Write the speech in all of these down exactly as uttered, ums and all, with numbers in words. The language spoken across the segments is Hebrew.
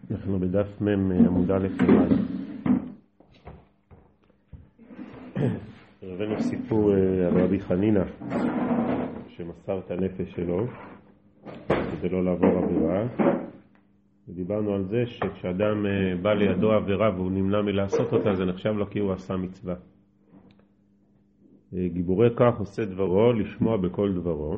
אנחנו בדף מם עמוד א' למעלה. הבאנו סיפור על רבי חנינה שמסר את הנפש שלו כדי לא לעבור עבירה, ודיברנו על זה שכשאדם בא לידו עבירה והוא נמנע מלעשות אותה, זה נחשב לו כי הוא עשה מצווה. גיבורי כך עושה דברו לשמוע בכל דברו,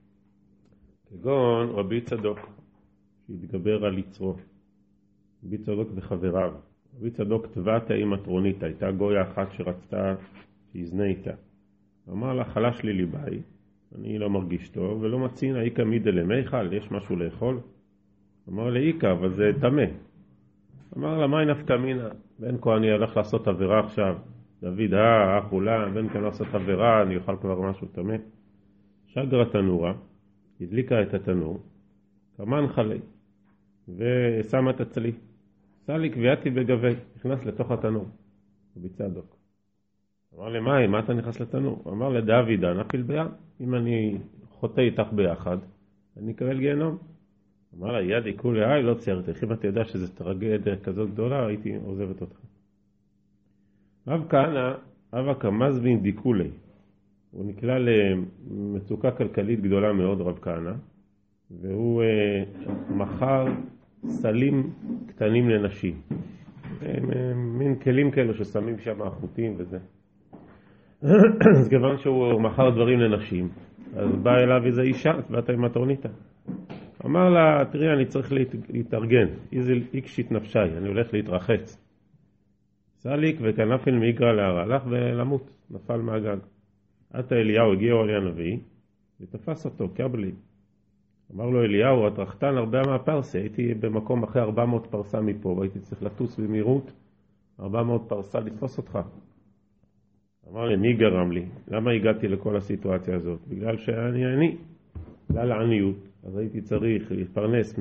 כגון רבי צדוק שהתגבר על יצרו, רבי צדוק וחבריו. רבי צדוק טבעת עם מטרונית, הייתה גויה אחת שרצתה שיזנה איתה. אמר לה, חלש לי ליבי, אני לא מרגיש טוב ולא מצין, איקה מידה למיכל, יש משהו לאכול? אמר לה, איקה, אבל זה תמה. אמר לה, מה נפקא מינה? בן כה אני הולך לעשות עבירה עכשיו, דוד, אה, אח אולה, בן כה לעשות עבירה, אני אוכל כבר משהו תמה. שגרה תנורה, הדליקה את התנור, קמן חלי, ושמה את הצלי. סלי קביעתי בגבי, נכנס לתוך התנור, רבי צדוק. אמר לי, מה, מה אתה נכנס לתנור? אמר לדוד, נפיל בים, אם אני חוטא איתך ביחד, אני אקבל גיהנום. אמר לה, ידי כולי, איי, לא ציירתך, אם אתה יודע שזה טרגדיה כזאת גדולה, הייתי עוזבת אותך. רב כהנא, אבא כמזבין דיקולי, הוא נקלע למצוקה כלכלית גדולה מאוד, רב כהנא, והוא אה, מכר סלים קטנים לנשים. הם, הם, מין כלים כאלו ששמים שם החוטים וזה. אז כיוון שהוא מכר דברים לנשים, אז בא אליו איזו אישה, צבעת עם מטרוניתה. אמר לה, תראי, אני צריך להת, להתארגן, איזה איקשית נפשי, אני הולך להתרחץ. סליק וכנפל מיגרא להרע, הלך ולמות, נפל מהגג. עתה אליהו הגיע אלי הנביא, ותפס אותו, קבלי. אמר לו אליהו, את רחתן הרבה מהפרסה, הייתי במקום אחרי ארבע מאות פרסה מפה, והייתי צריך לטוס במהירות, ארבע מאות פרסה לתפוס אותך. אמר לי, מי גרם לי? למה הגעתי לכל הסיטואציה הזאת? בגלל שאני אני, בגלל העניות, אז הייתי צריך להתפרנס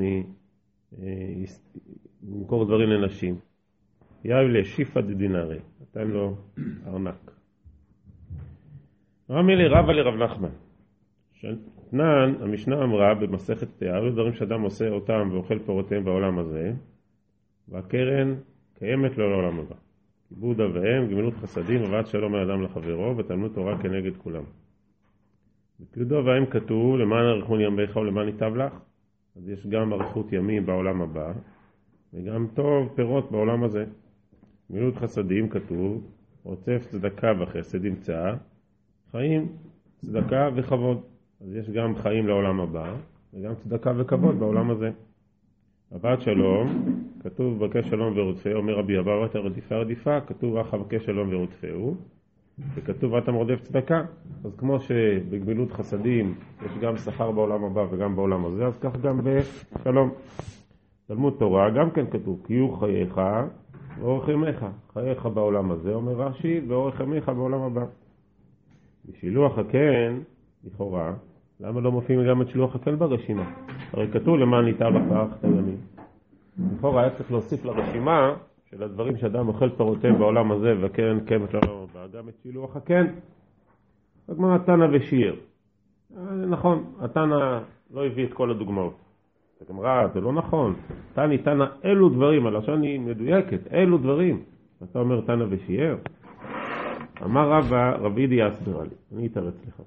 ממקור דברים לנשים. יאב לשיפה דדינרי, נתן לו ארנק. אמר לי, רבה לרב נחמן. שנתנן, המשנה אמרה במסכת תיאר, דברים שאדם עושה אותם ואוכל פירותיהם בעולם הזה, והקרן קיימת לו לעולם הבא. כיבוד אב ואם, גמילות חסדים, הבאת שלום האדם לחברו, ותלמוד תורה כנגד כולם. בכיבוד אב ואם כתוב, למען אריכות ימיך ולמען ייטב לך, אז יש גם אריכות ימים בעולם הבא, וגם טוב פירות בעולם הזה. גמילות חסדים כתוב, רוצף צדקה וחסד ימצא, חיים, צדקה וכבוד. אז יש גם חיים לעולם הבא, וגם צדקה וכבוד בעולם הזה. הבאת שלום, כתוב בקש שלום ורודפהו, אומר רבי אבא, את הרדיפה רדיפה, כתוב אך בקש שלום ורודפהו, וכתוב אתה מרדף צדקה. אז כמו שבגמילות חסדים יש גם שכר בעולם הבא וגם בעולם הזה, אז כך גם בשלום. תלמוד תורה גם כן כתוב, קיו חייך ואורך ימיך, חייך בעולם הזה, אומר רש"י, ואורך ימיך בעולם הבא. בשילוח הקן, לכאורה, למה לא מופיעים גם את שילוח הקן ברשימה? הרי כתוב למען ייטב לך את הימים. לכאורה היה צריך להוסיף לרשימה של הדברים שאדם אוכל פירותיהם בעולם הזה והקרן קיימת לעולם הבא, גם את שילוח הקן. אז כמו התנא ושיר. נכון, התנא לא הביא את כל הדוגמאות. זה גמרא, זה לא נכון. תני, תנא, אלו דברים, הלשון היא מדויקת, אלו דברים. אתה אומר תנא ושיר? אמר רבא, רבי ידיעה הסבירה לי, אני אתרץ לך.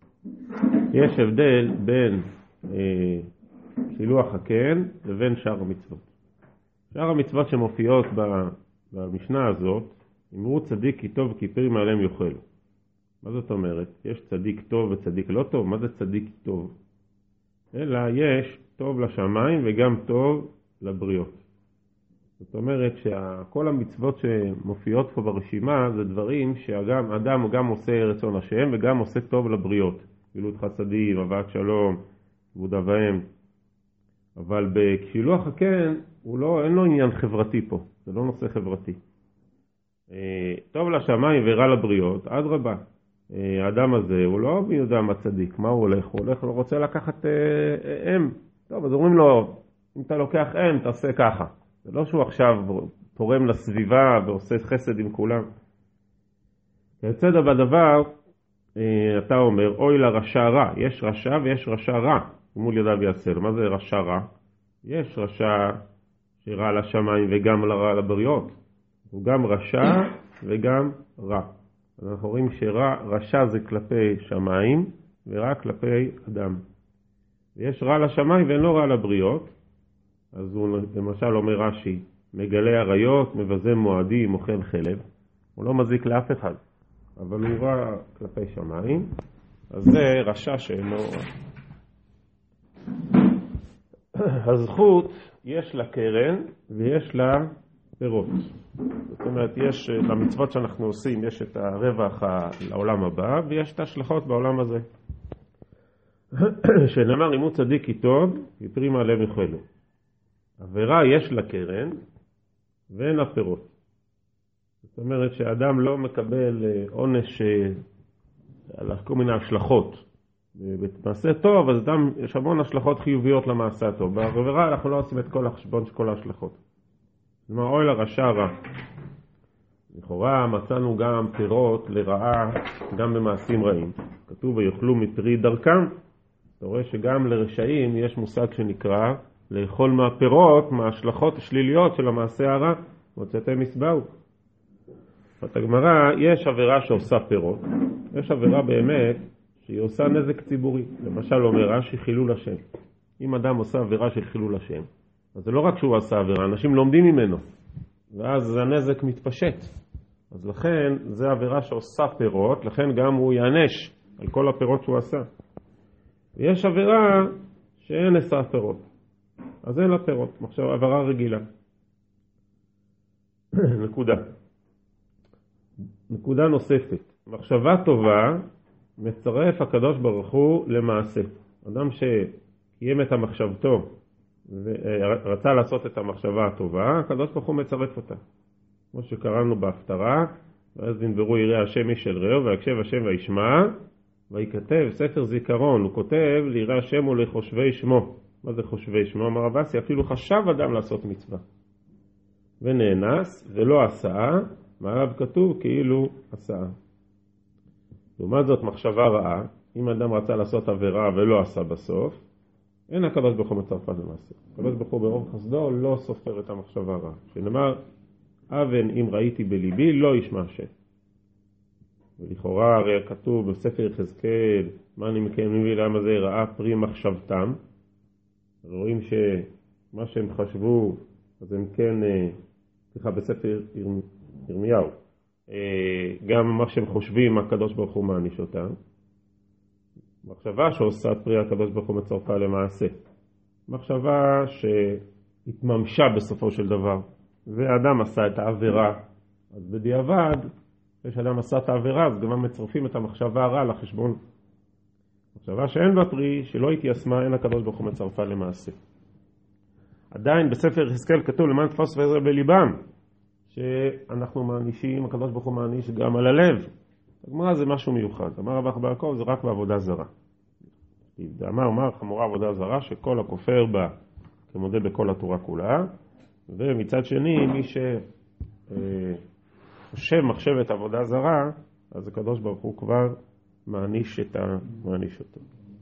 יש הבדל בין אה, שילוח הקן לבין שאר המצוות. שאר המצוות שמופיעות במשנה הזאת, אמרו צדיק כי טוב כי פרי מעליהם יאכל. מה זאת אומרת? יש צדיק טוב וצדיק לא טוב? מה זה צדיק טוב? אלא יש טוב לשמיים וגם טוב לבריות. זאת אומרת שכל המצוות שמופיעות פה ברשימה זה דברים שאדם אדם גם עושה רצון השם וגם עושה טוב לבריות. גמילות חסדים, הבאת שלום, כיבוד אב ואם. אבל בשילוח הקן הוא לא, אין לו עניין חברתי פה, זה לא נושא חברתי. טוב לשמיים ורע לבריות, אדרבה. האדם הזה הוא לא מי יודע מה צדיק, מה הוא הולך? הוא הולך, הוא רוצה לקחת אם. טוב, אז אומרים לו, אם אתה לוקח אם, תעשה ככה. זה לא שהוא עכשיו תורם לסביבה ועושה חסד עם כולם. כיצד בדבר, אתה אומר, אוי לרשע רע. יש רשע ויש רשע רע. מול ידיו יעשה. מה זה רשע רע? יש רשע שרע לשמיים וגם לרע לבריות. הוא גם רשע וגם רע. אנחנו רואים שרשע זה כלפי שמיים ורע כלפי אדם. ויש רע לשמיים ואין לו רע לבריות. אז הוא למשל אומר רש"י, מגלה עריות, מבזה מועדים, אוכל חלב. הוא לא מזיק לאף אחד, אבל הוא רע כלפי שמיים. אז זה רשע שאינו רע. הזכות יש לה קרן ויש לה פירות. זאת אומרת, יש למצוות שאנחנו עושים, יש את הרווח לעולם הבא ויש את ההשלכות בעולם הזה. שנאמר, אם הוא צדיק כי טוב, יפרי מעלה מחילו. עבירה יש לה קרן ואין לה פירות. זאת אומרת שאדם לא מקבל עונש על כל מיני השלכות. במעשה טוב, אז אדם, יש המון השלכות חיוביות למעשה הטוב. בעבירה אנחנו לא עושים את כל החשבון של כל ההשלכות. זאת אומרת, אוי לרשע רע. לכאורה מצאנו גם פירות לרעה, גם במעשים רעים. כתוב ויאכלו מפרי דרכם. אתה רואה שגם לרשעים יש מושג שנקרא לאכול מהפירות, מההשלכות השליליות של המעשה הרע. מוצאתם מסבאו. את הגמרא, יש עבירה שעושה פירות. יש עבירה באמת שהיא עושה נזק ציבורי. למשל אומרה שהיא חילול השם. אם אדם עושה עבירה של חילול השם, אז זה לא רק שהוא עשה עבירה, אנשים לומדים ממנו. ואז הנזק מתפשט. אז לכן זה עבירה שעושה פירות, לכן גם הוא יענש על כל הפירות שהוא עשה. ויש עבירה שאין עשה פירות. אז אין לה פירות. עכשיו עבירה רגילה. נקודה. נקודה נוספת. מחשבה טובה מצרף הקדוש ברוך הוא למעשה. אדם שקיים את המחשבתו ורצה לעשות את המחשבה הטובה, הקדוש ברוך הוא מצרף אותה. כמו שקראנו בהפטרה, ואז נדברו יראה השם איש אל רעהו ויקשב השם וישמע, ויכתב ספר זיכרון. הוא כותב ליראה השם ולחושבי שמו. מה זה חושבי שמו? אמר רב אסי, אפילו חשב אדם לעשות מצווה ונאנס ולא עשה, מעליו כתוב כאילו עשה. לעומת זאת מחשבה רעה, אם אדם רצה לעשות עבירה ולא עשה בסוף, אין הקדוש ברוך הוא מצרפה למעשה. הקדוש ברוך הוא ברוב חסדו לא סופר את המחשבה רעה. שנאמר, אבן אם ראיתי בליבי לא ישמע השם. ולכאורה הרי כתוב בספר יחזקאל, מה אני מקיים מביא למה זה ראה פרי מחשבתם. רואים שמה שהם חשבו, אז הם כן, סליחה, בספר ירמיהו, גם מה שהם חושבים הקדוש ברוך הוא מעניש אותם. מחשבה שעושה פרי הקדוש ברוך הוא מצרפה למעשה. מחשבה שהתממשה בסופו של דבר, ואדם עשה את העבירה. אז בדיעבד, כשאדם עשה את העבירה, אז גם מצרפים את המחשבה הרע לחשבון. מחשבה שאין בה פרי, שלא התיישמה, אין הקדוש ברוך הוא מצרפה למעשה. עדיין בספר יחזקאל כתוב למען תפוס ועזרה בליבם, שאנחנו מענישים, הקדוש ברוך הוא מעניש גם על הלב. הגמרא זה משהו מיוחד. אמר רב אח יעקב זה רק בעבודה זרה. אמר, אמר חמורה עבודה זרה שכל הכופר בה כמודה בכל התורה כולה, ומצד שני מי שחושב מחשבת עבודה זרה, אז הקדוש ברוך הוא כבר מעניש את ה... מעניש אותו.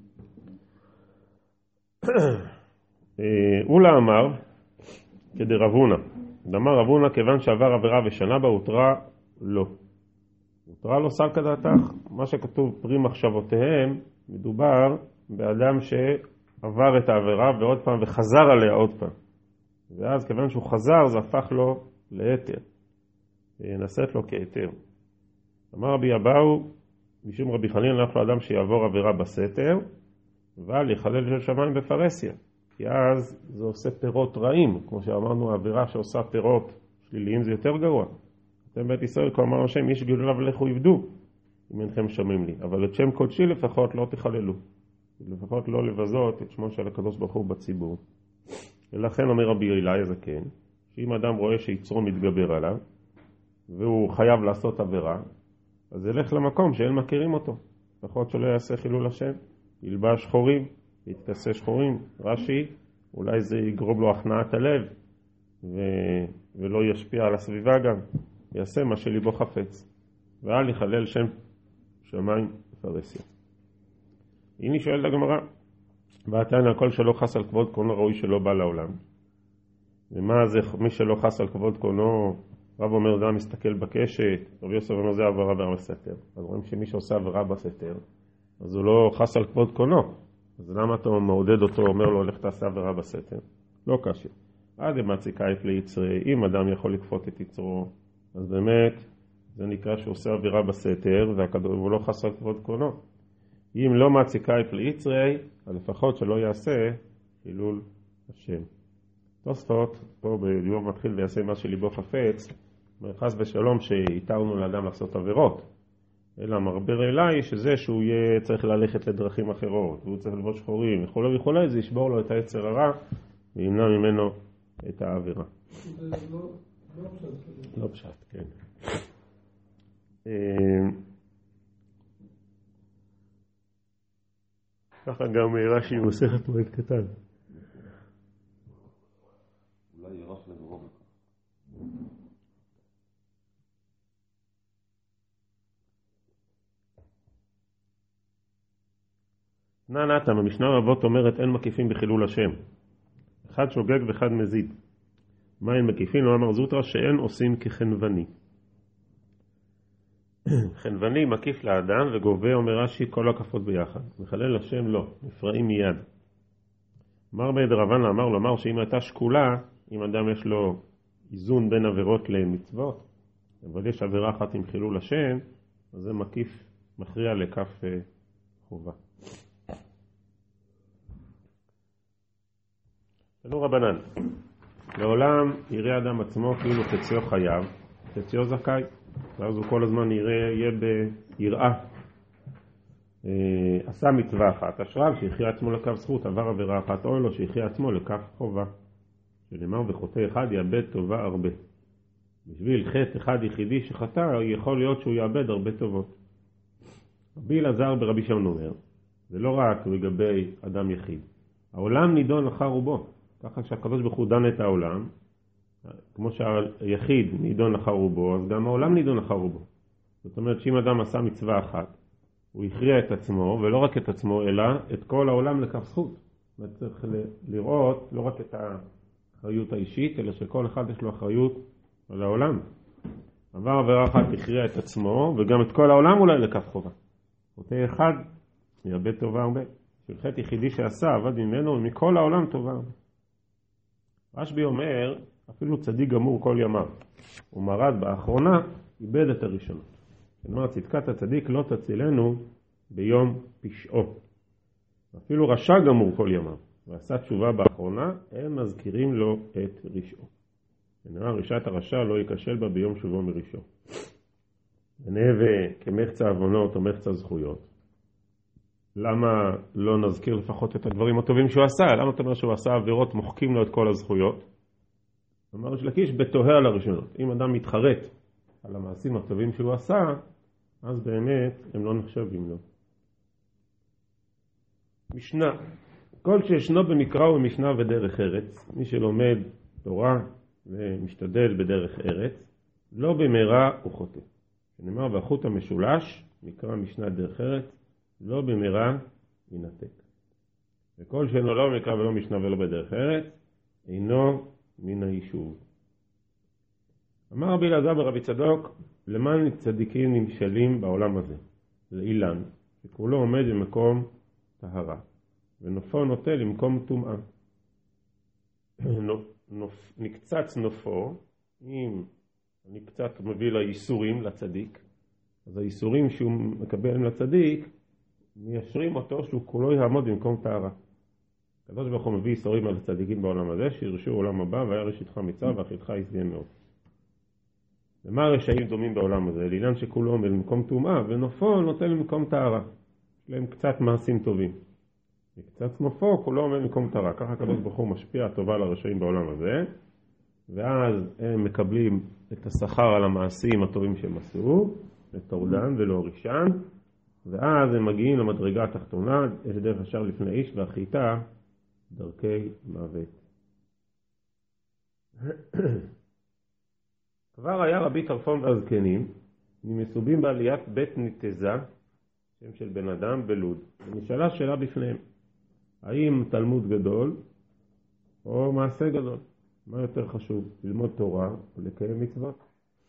אולה אמר כדי רבונה. אמר רבונה כיוון שעבר עבירה ושנה בה הותרה לא. הותרה לא סלקא דעתך. מה שכתוב פרי מחשבותיהם מדובר באדם שעבר את העבירה ועוד פעם וחזר עליה עוד פעם. ואז כיוון שהוא חזר זה הפך לו ליתר. נעשית לו כיתר. אמר רבי אבאו משום רבי חנין הלך לאדם שיעבור עבירה בסתר אבל יחלל של שמיים בפרסיה. כי אז זה עושה פירות רעים. כמו שאמרנו, העבירה שעושה פירות שליליים זה יותר גרוע. אתם בית ישראל, כבר אמרנו השם, איש גדולה ולכו יבדו, אם אינכם שומעים לי. אבל את שם קודשי לפחות לא תחללו. לפחות לא לבזות את שמו של הקדוש ברוך הוא בציבור. ולכן אומר רבי אלי הזקן, שאם אדם רואה שיצרו מתגבר עליו, והוא חייב לעשות עבירה, אז ילך למקום שאין מכירים אותו. לפחות שלא יעשה חילול השם. ילבש שחורים, יתכסה שחורים. רש"י, אולי זה יגרום לו הכנעת הלב, ו... ולא ישפיע על הסביבה גם. יעשה מה שליבו חפץ. ואל יחלל שם שמיים בפרסיה. הנה שואלת הגמרא, ועתן הכל שלא חס על כבוד כל הראוי שלא בא לעולם. ומה זה, מי שלא חס על כבוד קונו, רב אומר, אדם מסתכל בקשת, רב יוסף אומר, זה עבירה בעבירה בסתר. אז רואים שמי שעושה עבירה בסתר, אז הוא לא חס על כבוד קונו. אז למה אתה מעודד אותו, אומר לו, לך תעשה עבירה בסתר? לא קשה. עד מציקאית ליצרי, אם אדם יכול לכפות את יצרו, אז באמת זה נקרא שהוא עושה עבירה בסתר, והוא לא חס על כבוד קונו. אם לא מציקאית ליצרי, אז לפחות שלא יעשה חילול השם. תוספות, פה ביום מתחיל ויעשה מה שליבו חפץ, חס ושלום שהתרנו לאדם לעשות עבירות. אלא מרבר אליי שזה שהוא יהיה צריך ללכת לדרכים אחרות, והוא צריך לבוא שחורים וכו' וכו', זה ישבור לו את היצר הרע וימנע ממנו את העבירה. זה לא, לא פשט. לא פשט, כן. ככה גם רש"י מסכת מועד קטן. אולי ירח לגרום. תנא נתן, המשנה רבות אומרת אין מקיפים בחילול השם. אחד שוגג ואחד מזיד. מה אין מקיפים? לא אמר זוטרא שאין עושים כחנווני. חנווני מקיף לאדם וגובה, אומר רש"י, כל הקפות ביחד. מחלל השם לא, נפרעים מיד. אמר בית רבן אמר לו, אמר שאם הייתה שקולה, אם אדם יש לו איזון בין עבירות למצוות, אבל יש עבירה אחת עם חילול השם, אז זה מקיף, מכריע לכף חובה. תנו רבנן, לעולם יראה אדם עצמו כאילו חציו חייב, חציו זכאי, ואז הוא כל הזמן יראה, יהיה ביראה. עשה מצווה אחת, אשריו שיחיה עצמו לכף זכות, עבר עבירה אחת, אוי לו שיחיה עצמו לכף חובה. שנאמר וחוטא אחד יאבד טובה הרבה. בשביל חטא אחד יחידי שחטא, יכול להיות שהוא יאבד הרבה טובות. רבי אלעזר ברבי שמעון אומר, זה לא רק לגבי אדם יחיד. העולם נידון אחר רובו. ככה שהקדוש ברוך הוא דן את העולם, כמו שהיחיד נידון אחר רובו, אז גם העולם נידון אחר רובו. זאת אומרת שאם אדם עשה מצווה אחת, הוא הכריע את עצמו, ולא רק את עצמו, אלא את כל העולם לכף זכות. צריך לראות לא רק את האחריות האישית, אלא שכל אחד יש לו אחריות על העולם. עבר עבירה אחת הכריע את עצמו, וגם את כל העולם אולי לכף חובה. חוטא אחד יאבד טובה הרבה. של חטא יחידי שעשה, עבד ממנו, ומכל העולם טובה הרבה. רשב"י אומר, אפילו צדיק גמור כל ימיו. הוא מרד באחרונה, איבד את הראשונות. כלומר, צדקת הצדיק לא תצילנו ביום פשעו. אפילו רשע גמור כל ימיו, ועשה תשובה באחרונה, הם מזכירים לו את רשעו. כלומר, רשעת הרשע לא יקשל בה ביום שובו מרשעו. ונהווה כמחצה עוונות או מחצה זכויות. למה לא נזכיר לפחות את הדברים הטובים שהוא עשה? למה אתה אומר שהוא עשה עבירות, מוחקים לו את כל הזכויות? אמר ריש לקיש, בתוהה על הראשונות. אם אדם מתחרט על המעשים הטובים שהוא עשה, אז באמת הם לא נחשבים לו. משנה, כל שישנו במקרא ובמשנה ודרך ארץ, מי שלומד תורה ומשתדל בדרך ארץ, לא במהרה הוא חוטא. שנאמר, והחוט המשולש, מקרא משנה דרך ארץ, לא במהרה ינתק. וכל שאינו לא במקרא ולא משנה ולא בדרך ארץ, אינו מן היישוב. אמר רבי אלעזר ברבי צדוק, למען צדיקים נמשלים בעולם הזה, לאילן, שכולו עומד במקום טהרה, ונופו נוטה למקום טומאה. נקצץ נופו, אם אני קצת מביא לאיסורים לצדיק, אז האיסורים שהוא מקבל לצדיק, מיישרים אותו שהוא כולו יעמוד במקום טהרה. הקדוש ברוך הוא מביא איסורים על הצדיקים בעולם הזה, שירשו עולם הבא, והיה ראשיתך מצווה ואחיתך ישביע מאוד. למה הרשעים דומים בעולם הזה? לאילן שכולו עומד במקום טומאה, ונופו נותן למקום טהרה. יש להם קצת מעשים טובים. וקצת נופו כולו עומד במקום טהרה. ככה הקדוש ברוך הוא משפיע טובה על הרשעים בעולם הזה, ואז הם מקבלים את השכר על המעשים הטובים שהם עשו, לטורדן ולהורישן, ואז הם מגיעים למדרגה התחתונה, יש דרך ישר לפני איש והחיטה, דרכי מוות. כבר היה רבי טרפון והזקנים, ממסובים בעליית בית ניתזה, שם של בן אדם בלוד. ונשאלה שאלה בפניהם, האם תלמוד גדול או מעשה גדול? מה יותר חשוב, ללמוד תורה או לקיים מצוות?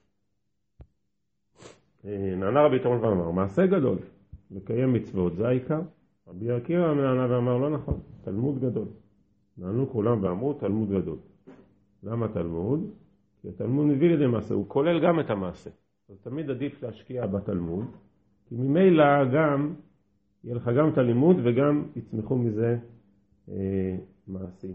נענה רבי יתרון ואמר, מעשה גדול, לקיים מצוות זה העיקר. רבי עקיבא נענה ואמר, לא נכון, תלמוד גדול. נענו כולם ואמרו, תלמוד גדול. למה תלמוד? כי התלמוד מביא לידי מעשה, הוא כולל גם את המעשה. אז תמיד עדיף להשקיע בתלמוד, כי ממילא גם, יהיה לך גם את הלימוד וגם יצמחו מזה אה, מעשים.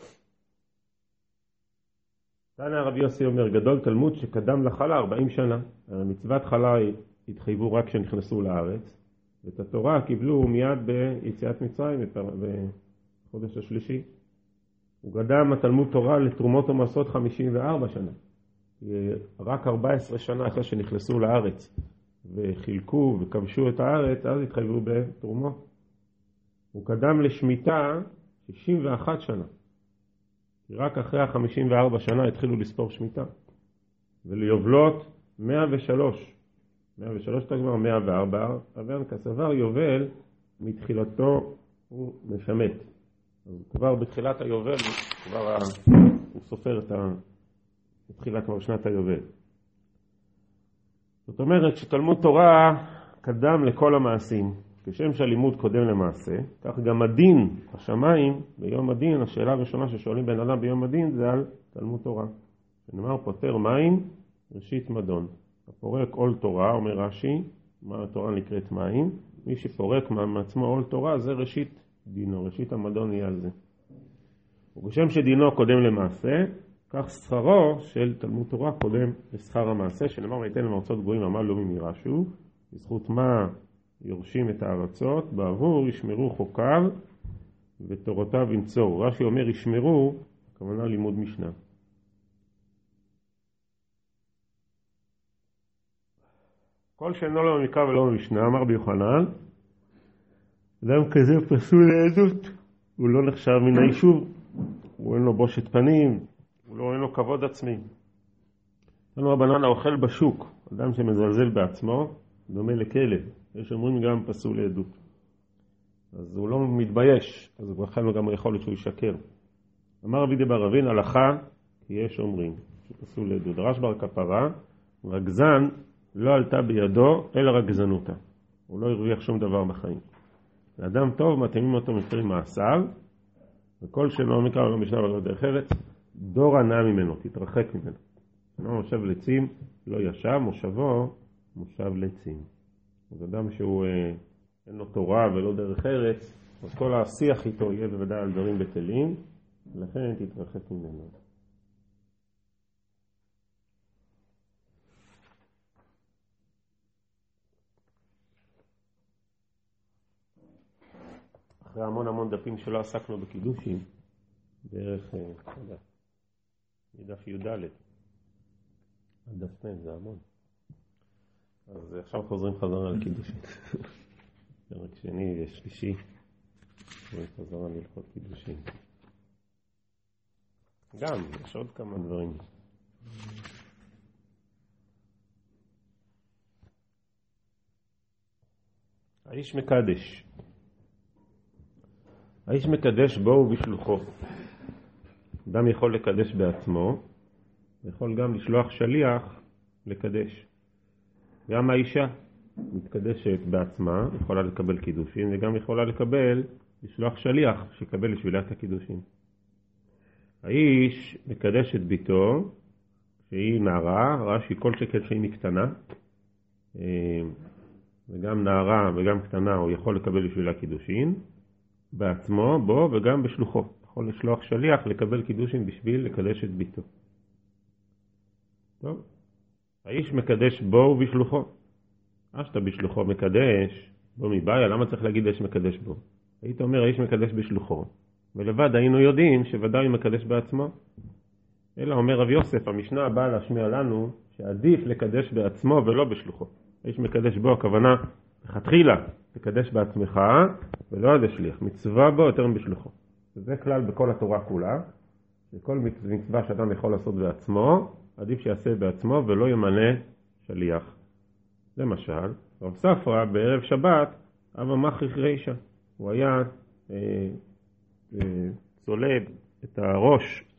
תנא רבי יוסי אומר, גדול תלמוד שקדם לחלה ארבעים שנה. מצוות חלה התחייבו רק כשנכנסו לארץ, ואת התורה קיבלו מיד ביציאת מצרים בחודש השלישי. הוא קדם התלמוד תורה לתרומות ומעשרות חמישים וארבע שנה. רק ארבע עשרה שנה אחרי שנכנסו לארץ וחילקו וכבשו את הארץ, אז התחייבו בתרומות. הוא קדם לשמיטה שישים ואחת שנה. כי רק אחרי ה-חמישים וארבע שנה התחילו לספור שמיטה. וליובלות מאה ושלוש. מאה ושלוש תגמר, מאה וארבע. אבל כסבר יובל מתחילתו הוא משמט. אז כבר בתחילת היובל, כבר ה... הוא סופר את ה... התחילה כבר שנת היובל. זאת אומרת שתלמוד תורה קדם לכל המעשים. כשם שהלימוד קודם למעשה, כך גם הדין, השמיים, ביום הדין, השאלה הראשונה ששואלים בן אדם ביום הדין זה על תלמוד תורה. שנאמר פותר מים, ראשית מדון. הפורק עול תורה, אומר רש"י, מה התורה נקראת מים, מי שפורק מעצמו עול תורה זה ראשית דינו, ראשית המדון יהיה על זה. וכשם שדינו קודם למעשה, כך שכרו של תלמוד תורה קודם לשכר המעשה, שנאמר ויתן למרצות גבוהים עמל לא ממירשו, בזכות מה יורשים את הארצות, בעבור ישמרו חוקיו ותורותיו ינצור. רש"י אומר ישמרו, הכוונה לימוד משנה. כל שאינו לו במקרא ולא במשנה, אמר רבי יוחנן, אדם כזה פסול לעדות, הוא לא נחשב מן היישוב, הוא אין לו בושת פנים, הוא לא אין לו כבוד עצמי. לנו רבנן האוכל בשוק, אדם שמזלזל בעצמו, דומה לכלב. יש אומרים גם פסול לעדות. אז הוא לא מתבייש, אז הוא בכלל גם יכול להיות שהוא ישקר. אמר רבי דבר אבין, הלכה, כי יש אומרים שפסול לעדות. דרש בר כפרה, רגזן לא עלתה בידו, אלא רגזנותה. הוא לא הרוויח שום דבר בחיים. לאדם טוב, מתאימים אותו מפרי מעשיו, וכל שלא מקרא ולא משנה ולא דרך ארץ, דור ענה ממנו, תתרחק ממנו. לא מושב לצים, לא ישב, מושבו, מושב לצים. אז אדם שהוא אה, אין לו תורה ולא דרך ארץ, אז כל השיח איתו יהיה בוודאי על דברים בטלים, ולכן תתרחק ממנו. אחרי המון המון דפים שלא עסקנו בקידושים, בערך, אה, לא יודע, מדף י"ד, הדף נם זה המון. אז עכשיו חוזרים חזרה לקידושים. פרק שני ושלישי, וחזרה ללכות קידושים. גם, יש עוד כמה דברים. האיש מקדש. האיש מקדש בו ובשלוחו. אדם יכול לקדש בעצמו, יכול גם לשלוח שליח לקדש. גם האישה מתקדשת בעצמה, יכולה לקבל קידושים, וגם יכולה לקבל, לשלוח שליח שיקבל לשבילה את הקידושים. האיש מקדש את ביתו, שהיא נערה, רש"י כל שכן שהיא מקטנה, וגם נערה וגם קטנה הוא יכול לקבל לשבילה קידושים, בעצמו, בו וגם בשלוחו. יכול לשלוח שליח לקבל קידושים בשביל לקדש את ביתו. טוב. האיש מקדש בו ובשלוחו. אשתה בשלוחו מקדש, בו מבעיה, למה צריך להגיד האיש מקדש בו? היית אומר האיש מקדש בשלוחו, ולבד היינו יודעים שוודאי מקדש בעצמו. אלא אומר רב יוסף, המשנה הבאה להשמיע לנו שעדיף לקדש בעצמו ולא בשלוחו. האיש מקדש בו, הכוונה תחילה, תקדש בעצמך ולא עד השליח. מצווה בו יותר מבשלוחו. וזה כלל בכל התורה כולה, שכל מצווה שאדם יכול לעשות בעצמו, עדיף שיעשה בעצמו ולא ימנה שליח. למשל, רב ספרא בערב שבת, אבא מכריך רישא. הוא היה אה, אה, צולב את הראש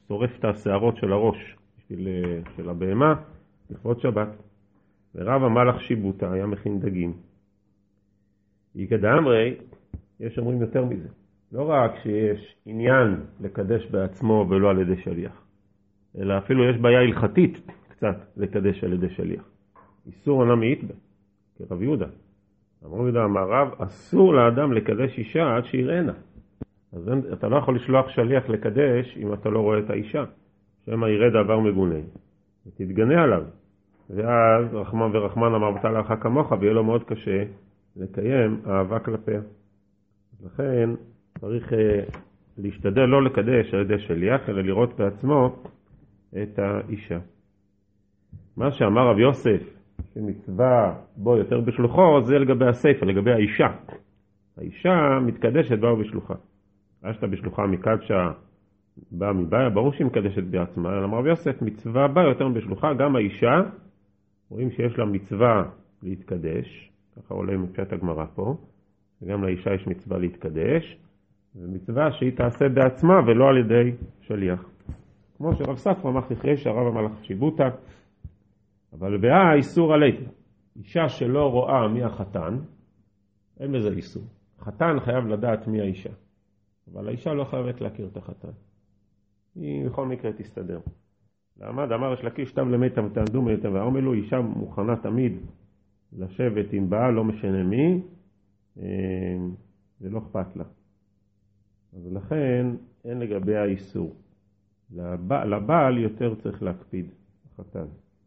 שורף את השערות של הראש של, של הבהמה לכבוד שבת. ורב המלאך שיבוטה היה מכין דגים. יקדאמרי, יש אומרים יותר מזה. לא רק שיש עניין לקדש בעצמו ולא על ידי שליח, אלא אפילו יש בעיה הלכתית קצת לקדש על ידי שליח. איסור ענה מאיתבא, כרב יהודה. אמרו יהודה אמר רב, אסור לאדם לקדש אישה עד שיראנה. אז אתה לא יכול לשלוח שליח לקדש אם אתה לא רואה את האישה. שמא יראה דבר מגונה, ותתגנה עליו. ואז רחמן ורחמן אמר ותא לך כמוך, ויהיה לו מאוד קשה לקיים אהבה כלפיה. לכן צריך להשתדל לא לקדש על ידי שליח, אלא לראות בעצמו את האישה. מה שאמר רב יוסף, שמצווה בו יותר בשלוחו, זה לגבי הספר, לגבי האישה. האישה מתקדשת בה ובשלוחה. אשתה בשלוחה מקדשה באה מבעיה, ברור שהיא מקדשת בעצמה, אלא אמר רב יוסף, מצווה בה יותר בשלוחה, גם האישה, רואים שיש לה מצווה להתקדש, ככה עולה מפשט הגמרא פה, וגם לאישה יש מצווה להתקדש, ומצווה שהיא תעשה בעצמה ולא על ידי שליח. כמו שרב ספרא אמר תחיה שהרב המלאך שיבוטה, אבל באה איסור עליה. אישה שלא רואה מי החתן, אין בזה איסור. חתן חייב לדעת מי האישה, אבל האישה לא חייבת להכיר את החתן. היא בכל מקרה תסתדר. לעמד אמר יש לקיש תם למתה ותעמדו מתה, ואומר לו אישה מוכנה תמיד לשבת עם בעל, לא משנה מי, זה לא אכפת לה. אז לכן אין לגבי האיסור. לבעל, לבעל יותר צריך להקפיד, החתן.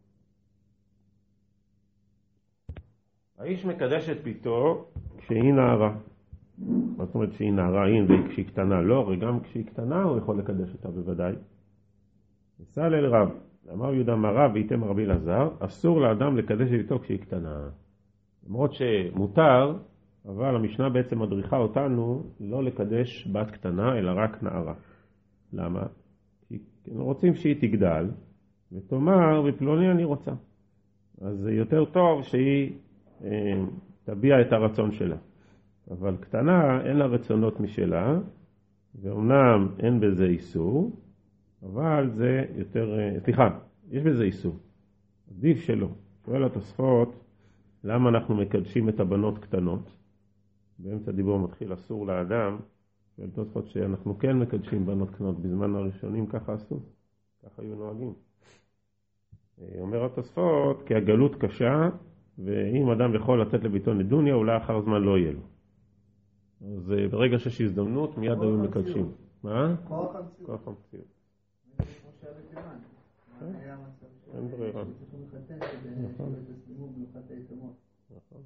האיש מקדש את ביתו כשהיא נערה. מה זאת אומרת שהיא נערה, היא כשהיא קטנה לא, הרי גם כשהיא קטנה הוא יכול לקדש אותה בוודאי. נסל אל רב, אמר יהודה מה רב וייתם רבי אלעזר, אסור לאדם לקדש את ביתו כשהיא קטנה. למרות שמותר, אבל המשנה בעצם מדריכה אותנו לא לקדש בת קטנה אלא רק נערה. למה? כי רוצים שהיא תגדל ותאמר בפלוני אני רוצה. אז זה יותר טוב שהיא אה, תביע את הרצון שלה. אבל קטנה אין לה רצונות משלה, ואומנם אין בזה איסור, אבל זה יותר, סליחה, יש בזה איסור. עדיף שלא. שואל התוספות, למה אנחנו מקדשים את הבנות קטנות? באמצע דיבור מתחיל אסור לאדם, שואל תוספות שאנחנו כן מקדשים בנות קטנות, בזמן הראשונים ככה עשו, ככה היו נוהגים. אומר התוספות, כי הגלות קשה, ואם אדם יכול לתת לביתו נדוניה, אולי אחר זמן לא יהיה לו. אז ברגע שיש הזדמנות, מיד היו מקדשים. מה? כוח המציאות. כוח המציאות. כמו שהיה בתימן. היה מצב אין ברירה. שצריכים לחתן כדי שתסלימו במיוחד היתמות. נכון.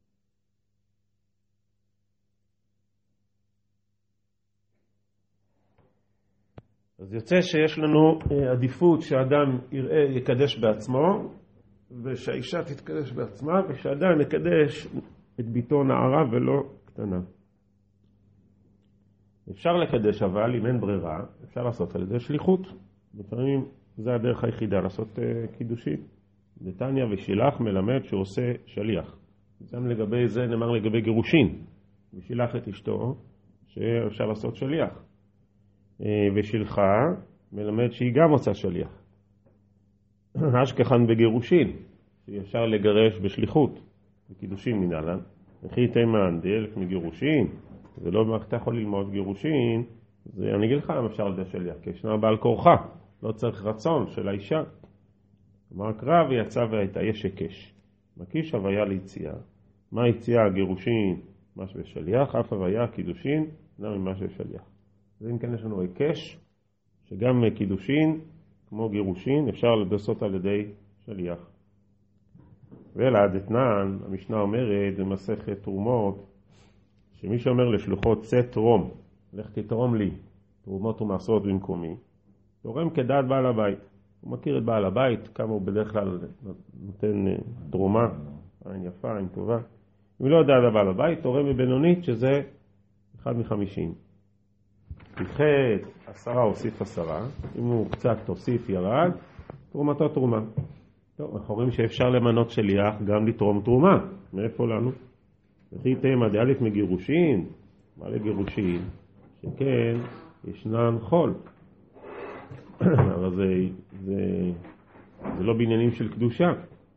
אז יוצא שיש לנו עדיפות שאדם יראה יקדש בעצמו, ושהאישה תתקדש בעצמה, ושאדם יקדש את ביתו נערה ולא קטנה. אפשר לקדש, אבל אם אין ברירה, אפשר לעשות על זה שליחות. לפעמים זה הדרך היחידה לעשות uh, קידושין. דתניא ושילח מלמד שהוא עושה שליח. גם לגבי זה נאמר לגבי גירושין. ושילח את אשתו שאפשר לעשות שליח. Uh, ושילחה מלמד שהיא גם עושה שליח. אשכחן בגירושין, שאפשר לגרש בשליחות. בקידושין מנהלן. וכי תימן דאלף מגירושין. זה לא במערכת יכול ללמוד גירושין, זה אני אגיד לך אם אפשר לדעת שליח, כי ישנה בעל כורחה, לא צריך רצון של האישה. אמר קרב יצא והייתה יש הקש. מקיש הוויה ליציאה. מה יציאה? גירושין, מה שבשליח, אף הוויה קידושין, נע ממה שבשליח. אז אם כן יש לנו הקש, שגם קידושין, כמו גירושין, אפשר לדסות על ידי שליח. ולעד אתנן, המשנה אומרת במסכת תרומות, שמי שאומר לשלוחות צא תרום, לך תתרום לי, תרומות ומעשרות במקומי, תורם כדעת בעל הבית. הוא מכיר את בעל הבית, כמה הוא בדרך כלל נותן תרומה, עין יפה, עין טובה. אם לא יודע את בעל הבית, תורם מבינונית שזה אחד מחמישים. תתחת עשרה הוסיף עשרה, אם הוא קצת תוסיף ירד, תרומתו תרומה. טוב, אנחנו רואים שאפשר למנות שליח גם לתרום תרומה. מאיפה לנו? וכי תימא דאלף מגירושין, מה לגירושין? שכן ישנן חול. אבל זה, זה, זה לא בעניינים של קדושה.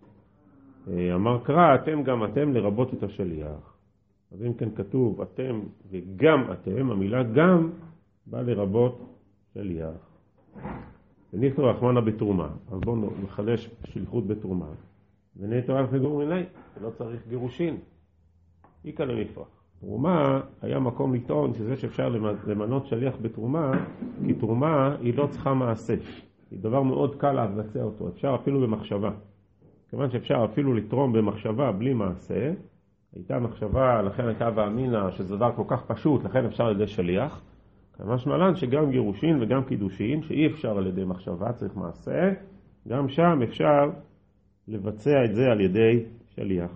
אמר קרא, אתם גם אתם לרבות את השליח. אז אם כן כתוב, אתם וגם אתם, המילה גם באה לרבות שליח. ונכתוב רחמנה בתרומה. אז בואו נחדש שליחות בתרומה. ונתו אלף לגור מיני, לא צריך גירושין. איקה למפרח. תרומה היה מקום לטעון שזה שאפשר למנות שליח בתרומה, כי תרומה היא לא צריכה מעשה. היא דבר מאוד קל לבצע אותו. אפשר אפילו במחשבה. כיוון שאפשר אפילו לתרום במחשבה בלי מעשה, הייתה מחשבה, לכן הייתה ואמינה שזה דבר כל כך פשוט, לכן אפשר על ידי שליח. ממש מעלן שגם גירושין וגם קידושין, שאי אפשר על ידי מחשבה, צריך מעשה, גם שם אפשר לבצע את זה על ידי שליח.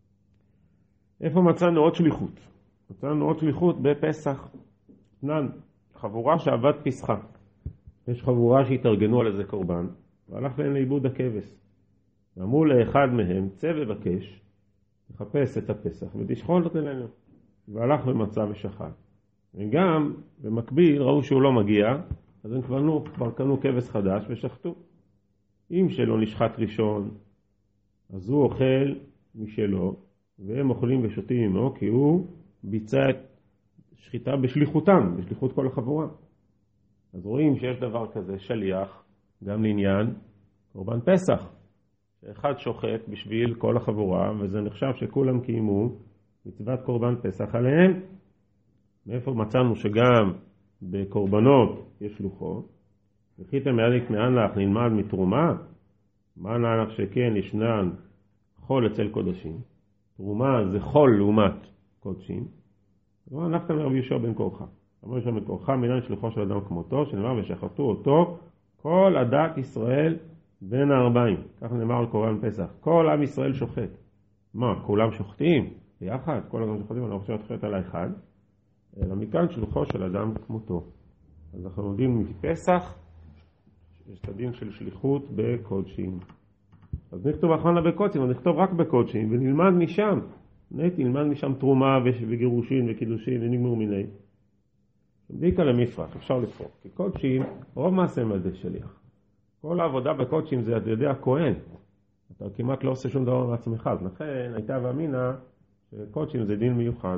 איפה מצאנו עוד שליחות? מצאנו עוד שליחות בפסח. נן, חבורה שעבד פסחה. יש חבורה שהתארגנו על איזה קורבן, והלך להם לאיבוד הכבש. ואמרו לאחד מהם, צא ובקש, תחפש את הפסח ותשחול אותו לנו. והלך ומצא ושחט. וגם במקביל ראו שהוא לא מגיע, אז הם כבר, כבר קנו כבש חדש ושחטו. אם שלא נשחט ראשון, אז הוא אוכל משלו, והם אוכלים ושותים עמו, כי הוא ביצע את שחיטה בשליחותם, בשליחות כל החבורה. אז רואים שיש דבר כזה, שליח, גם לעניין קורבן פסח. שאחד שוחט בשביל כל החבורה, וזה נחשב שכולם קיימו מצוות קורבן פסח עליהם. מאיפה מצאנו שגם בקורבנות יש שלוחות? וחיתם ידיק מאנך נלמד מתרומה, מה נענך שכן ישנן חול אצל קודשים. תרומה זה חול לעומת קודשים. לא נפת מרבי יהושע בן קורחה. אמר יהושע בן קורחה מינן שלוחו של אדם כמותו, שנאמר ושחטו אותו כל עדת ישראל בין הארבעים. כך נאמר על קורבן פסח. כל עם ישראל שוחט. מה, כולם שוחטים? ביחד? כל אדם שוחטים, אני חושב שוחט על האחד. אלא מכאן שלוחו של אדם כמותו. אז אנחנו לומדים מפסח, יש את הדין של שליחות בקודשים. אז נכתוב אחרונה בקודשים, אז נכתוב רק בקודשים, ונלמד משם. נהייתי, נלמד משם תרומה וגירושין וקידושין ונגמור מיני. דיקה למפרח, אפשר לפרוק. כי קודשים, רוב מעשה על ידי שליח. כל העבודה בקודשים זה על ידי הכהן. אתה כמעט לא עושה שום דבר מעצמך. אז לכן הייתה ואמינה שקודשים זה דין מיוחד.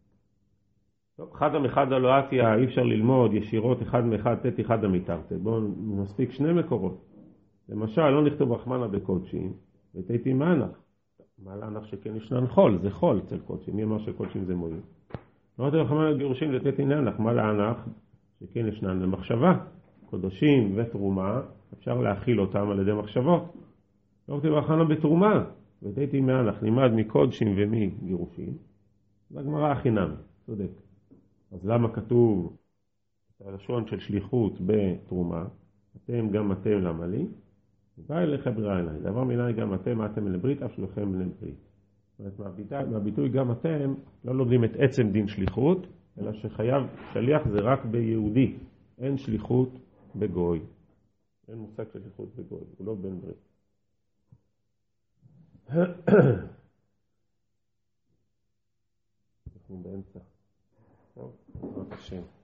טוב, אחד המחד הלואתיה, אי אפשר ללמוד ישירות אחד מאחד, תת אחד המיתרתי. בואו נספיק שני מקורות. למשל, לא נכתוב רחמנה בקודשים, ותהייתי מענך. מה לענך שכן ישנן חול? זה חול אצל קודשים. מי אמר שקודשים זה מועיל? לא נכתוב רחמנה בגירושין, ותהייתי מענך. מה לענך שכן ישנן למחשבה? קודשים ותרומה, אפשר להכיל אותם על ידי מחשבות. לא נכתוב רחמנה בתרומה, ותהייתי מענך. נלמד מקודשים ומגירושין. זה הגמרא החינם, צודק. אז למה כתוב את הלשון של שליחות בתרומה? אתם גם אתם למה לי? בא אליך ברא אליי. דבר מיני גם אתם, מה אתם לברית, אף שלכם לברית. זאת אומרת, מהביטוי גם אתם, לא לומדים את עצם דין שליחות, אלא שחייב שליח זה רק ביהודי. אין שליחות בגוי. אין מושג של שליחות בגוי, הוא לא בן ברית. אנחנו באמצע. טוב, בעזרת השם.